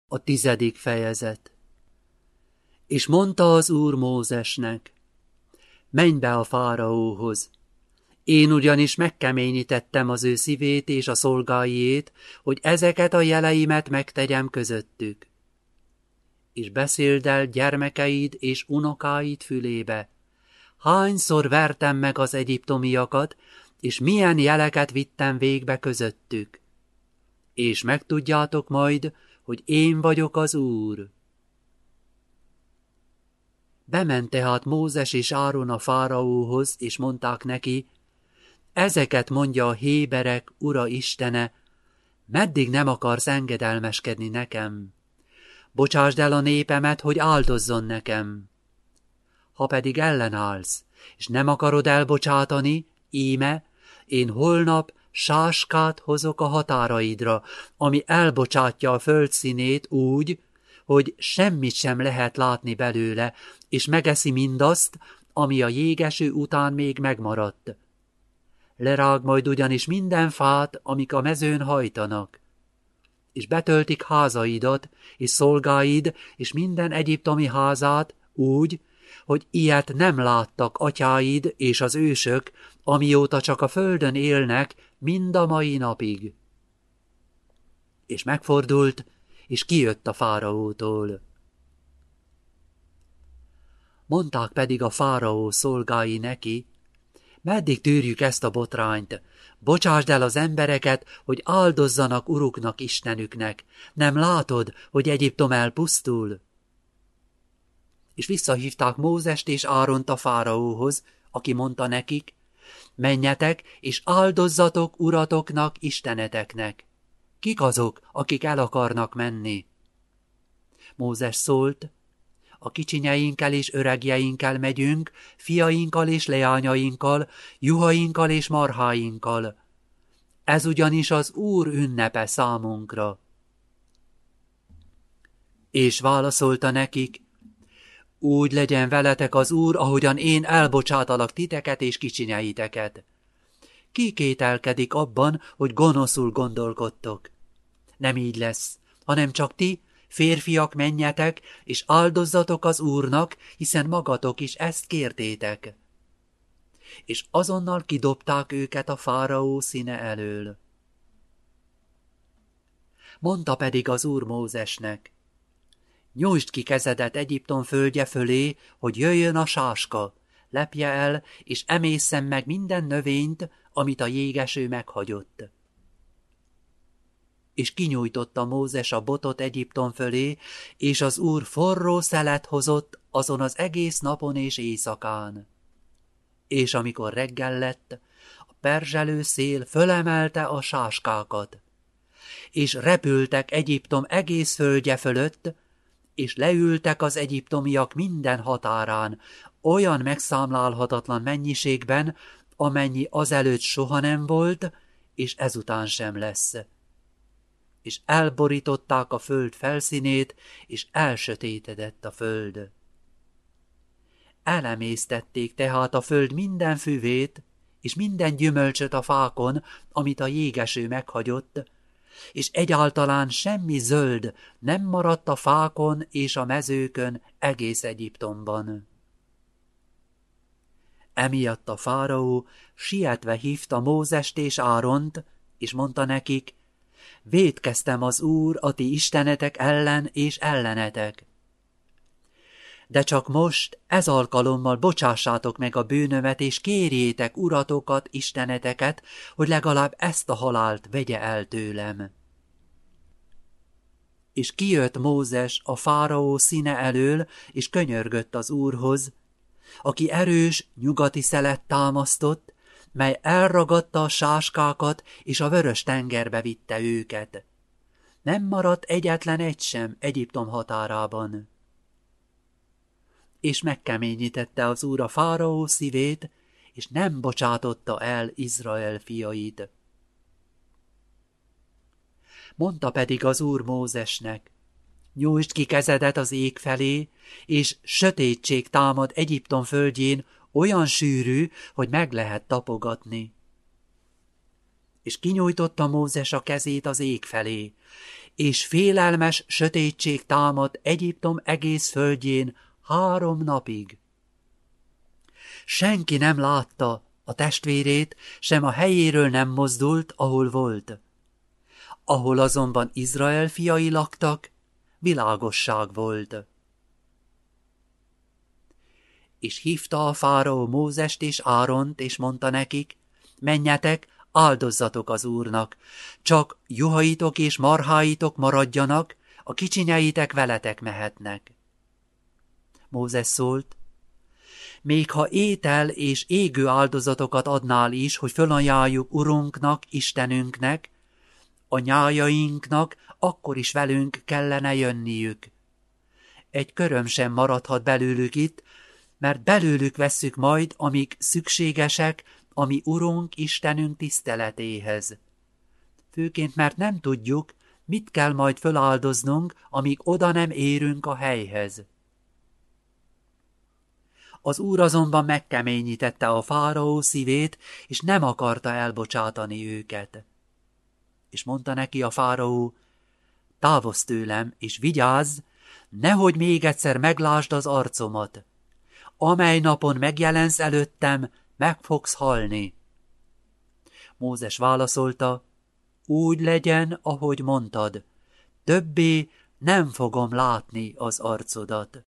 A 10. fejezet. És mondta az Úr Mózesnek: menj be a fáraóhoz. Én ugyanis megkeményítettem az ő szívét és a szolgáiét, hogy ezeket a jeleimet megtegyem közöttük. És beszéld el gyermekeid és unokáid fülébe: hányszor vertem meg az egyiptomiakat, és milyen jeleket vittem végbe közöttük. És megtudjátok majd, hogy én vagyok az Úr. Bement tehát Mózes és Áron a fáraóhoz, és mondták neki: ezeket mondja a héberek Ura Istene, meddig nem akarsz engedelmeskedni nekem? Bocsásd el a népemet, hogy áldozzon nekem. Ha pedig ellenállsz, és nem akarod elbocsátani, íme, én holnap sáskát hozok a határaidra, ami elbocsátja a föld színét úgy, hogy semmit sem lehet látni belőle, és megeszi mindazt, ami a jégeső után még megmaradt. Lerág majd ugyanis minden fát, amik a mezőn hajtanak, és betöltik házaidat, és szolgáid, és minden egyiptomi házát úgy, hogy ilyet nem láttak atyáid és az ősök, amióta csak a földön élnek, mind a mai napig. És megfordult, és kijött a fáraótól. Mondták pedig a fáraó szolgái neki: meddig tűrjük ezt a botrányt? Bocsásd el az embereket, hogy áldozzanak uruknak, Istenüknek. Nem látod, hogy Egyiptom elpusztul? És visszahívták Mózest és Áront a fáraóhoz, aki mondta nekik: menjetek, és áldozzatok uratoknak, isteneteknek. Kik azok, akik el akarnak menni? Mózes szólt: a kicsinyeinkkel és öregjeinkkel megyünk, fiainkkal és leányainkkal, juhainkkal és marháinkkal. Ez ugyanis az Úr ünnepe számunkra. És válaszolta nekik: úgy legyen veletek az Úr, ahogyan én elbocsátalak titeket és kicsinyeiteket. Ki kételkedik abban, hogy gonoszul gondolkodtok? Nem így lesz, hanem csak ti, férfiak, menjetek, és áldozzatok az Úrnak, hiszen magatok is ezt kértétek. És azonnal kidobták őket a fáraó színe elől. Mondta pedig az Úr Mózesnek: nyújtsd ki kezedet Egyiptom földje fölé, hogy jöjjön a sáska, lepje el, és emészen meg minden növényt, amit a jégeső meghagyott. És kinyújtotta Mózes a botot Egyiptom fölé, és az Úr forró szelet hozott azon az egész napon és éjszakán. És amikor reggel lett, a perzselő szél fölemelte a sáskákat, és repültek Egyiptom egész földje fölött, és leültek az egyiptomiak minden határán, olyan megszámlálhatatlan mennyiségben, amennyi azelőtt soha nem volt, és ezután sem lesz. És elborították a föld felszínét, és elsötétedett a föld. Elemésztették tehát a föld minden füvét, és minden gyümölcsöt a fákon, amit a jégeső meghagyott, és egyáltalán semmi zöld nem maradt a fákon és a mezőkön egész Egyiptomban. Emiatt a fáraó sietve hívta Mózest és Áront, és mondta nekik: vétkeztem az Úr, a ti istenetek ellen és ellenetek. De csak most, ez alkalommal bocsássátok meg a bűnömet, és kérjétek uratokat, isteneteket, hogy legalább ezt a halált vegye el tőlem. És kijött Mózes a fáraó színe elől, és könyörgött az Úrhoz, aki erős nyugati szelet támasztott, mely elragadta a sáskákat, és a vörös tengerbe vitte őket. Nem maradt egyetlen egy sem Egyiptom határában. És megkeményítette az Úr a fáraó szívét, és nem bocsátotta el Izrael fiait. Mondta pedig az Úr Mózesnek: nyújtsd ki kezedet az ég felé, és sötétség támad Egyiptom földjén, olyan sűrű, hogy meg lehet tapogatni. És kinyújtotta Mózes a kezét az ég felé, és félelmes sötétség támadt Egyiptom egész földjén 3 napig. Senki nem látta a testvérét, sem a helyéről nem mozdult, ahol volt. Ahol azonban Izrael fiai laktak, világosság volt. És hívta a fáraó Mózest és Áront, és mondta nekik, menjetek, áldozzatok az Úrnak, csak juhaitok és marháitok maradjanak, a kicsinyeitek veletek mehetnek. Mózes szólt, még ha étel és égő áldozatokat adnál is, hogy fölajánljuk Urunknak, Istenünknek, a nyájainknak, akkor is velünk kellene jönniük. Egy köröm sem maradhat belőlük itt, mert belőlük vesszük majd, amik szükségesek, ami Urunk, Istenünk tiszteletéhez. Főként, mert nem tudjuk, mit kell majd föláldoznunk, amíg oda nem érünk a helyhez. Az Úr azonban megkeményítette a fáraó szívét, és nem akarta elbocsátani őket. És mondta neki a fáraó, távozz tőlem, és vigyázz, nehogy még egyszer meglásd az arcomat. Amely napon megjelensz előttem, meg fogsz halni. Mózes válaszolta, úgy legyen, ahogy mondtad, többé nem fogom látni az arcodat.